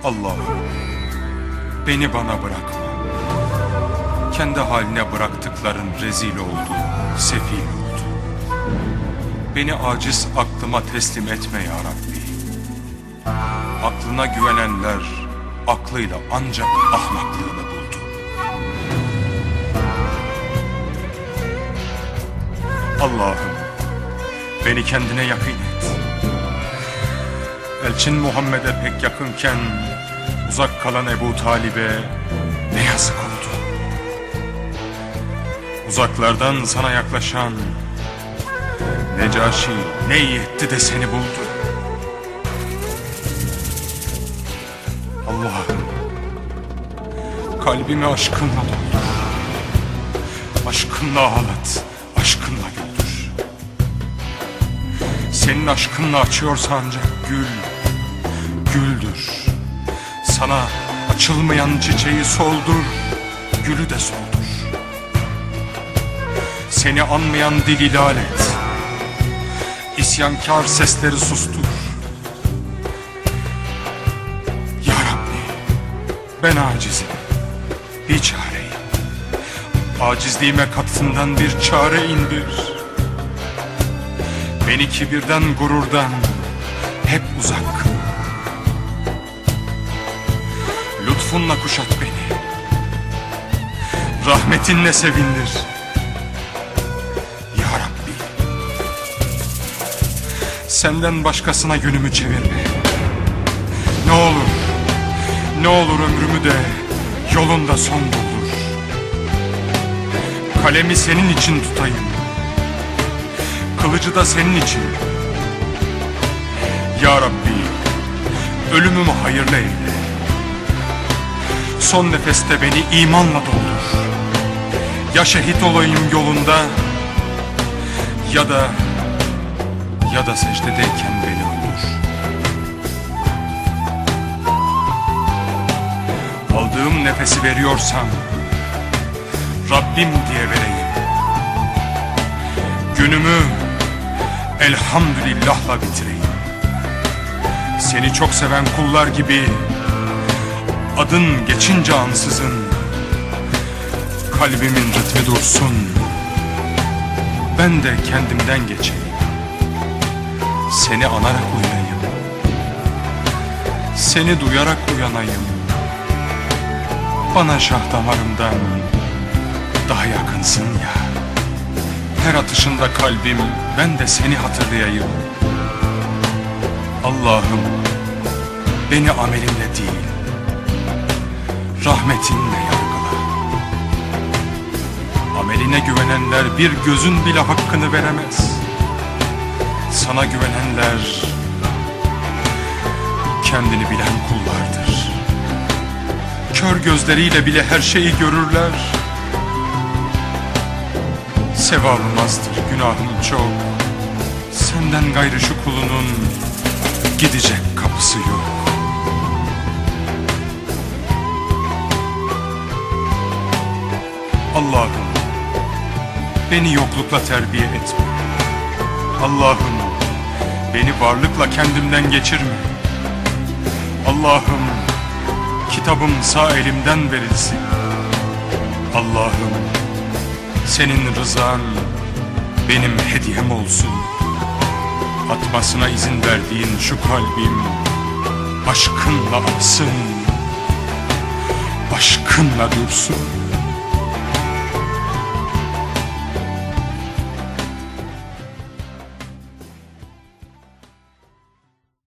Allah'ım, beni bana bırakma. Kendi haline bıraktıkların rezil oldu, sefil oldu. Beni aciz aklıma teslim etme ya Rabbi. Aklına güvenenler aklıyla ancak ahmaklığını buldu. Allah'ım, beni kendine yakın et. Elçin Muhammed'e pek yakınken uzak kalan Ebu Talib'e ne yazık oldu. Uzaklardan sana yaklaşan Necaşi ne iyi etti de seni buldu. Allah'ım, kalbimi aşkınla doldur. Aşkınla ağlat, aşkınla güldür. Senin aşkınla açıyorsa ancak gül, güldür. Sana açılmayan çiçeği soldur, gülü de soldur. Seni anmayan dil ilal et, İsyankar sesleri sustur. Ya Rabbi, ben acizim, bir çareyim. Acizliğime katından bir çare indir. Beni kibirden, gururdan hep uzak kıl. Lütfunla kuşat beni, rahmetinle sevindir. Ya Rabbi, senden başkasına yönümü çevirme. Ne olur, ne olur ömrümü de yolunda son buldur. Kalemi senin için tutayım, kılıcı da senin için. Ya Rabbi, ölümümü hayırlı eyle. Son nefeste beni imanla doldur. Ya şehit olayım yolunda, ya da secdedeyken beni öldür. Aldığım nefesi veriyorsam Rabbim diye vereyim. Günümü elhamdülillahla bitireyim. Seni çok seven kullar gibi adın geçince ansızın kalbimin ritmi dursun. Ben de kendimden geçeyim. Seni anarak uyuyayım. Seni duyarak uyanayım. Bana şah damarımdan daha yakınsın ya. Her atışında kalbim ben de seni hatırlayayım. Allah'ım, beni amelimle değil, rahmetinle yargıla. Ameline güvenenler bir gözün bile hakkını veremez. Sana güvenenler kendini bilen kullardır. Kör gözleriyle bile her şeyi görürler. Sevabım azdır, günahım çok. Senden gayrı şu kulunun gidecek kapısı yok. Allah'ım, beni yoklukla terbiye etme. Allah'ım, beni varlıkla kendimden geçirme. Allah'ım, kitabım sağ elimden verilsin. Allah'ım, senin rızan benim hediyem olsun. Atmasına izin verdiğin şu kalbim aşkınla aksın, aşkınla dursun.